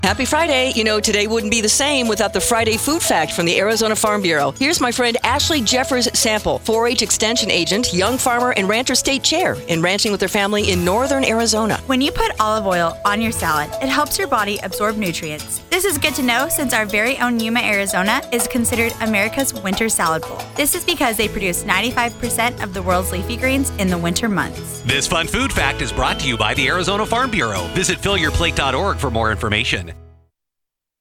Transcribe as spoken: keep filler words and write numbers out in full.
Happy Friday. You know, today wouldn't be the same without the Friday Food Fact from the Arizona Farm Bureau. Here's my friend Ashley Jeffers Sample, four H Extension Agent, young farmer, and rancher state chair in ranching with her family in northern Arizona. When you put olive oil on your salad, it helps your body absorb nutrients. This is good to know since our very own Yuma, Arizona is considered America's winter salad bowl. This is because they produce ninety-five percent of the world's leafy greens in the winter months. This fun food fact is brought to you by the Arizona Farm Bureau. Visit fill your plate dot org for more information.